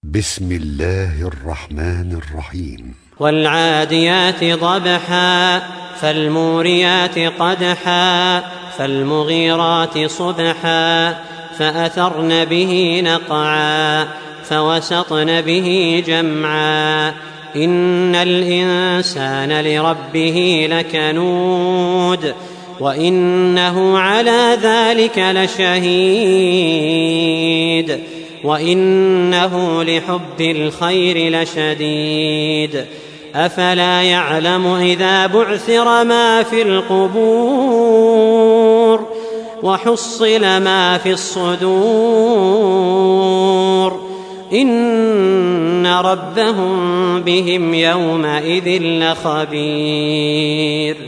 بسم الله الرحمن الرحيم. والعاديات ضبحا فالموريات قدحا فالمغيرات صبحا فأثرن به نقعا فوسطن به جمعا إن الإنسان لربه لكنود وإنه على ذلك لشهيد وإنه لحب الخير لشديد أفلا يعلم إذا بعثر ما في القبور وحصل ما في الصدور إن ربهم بهم يومئذ لخبير.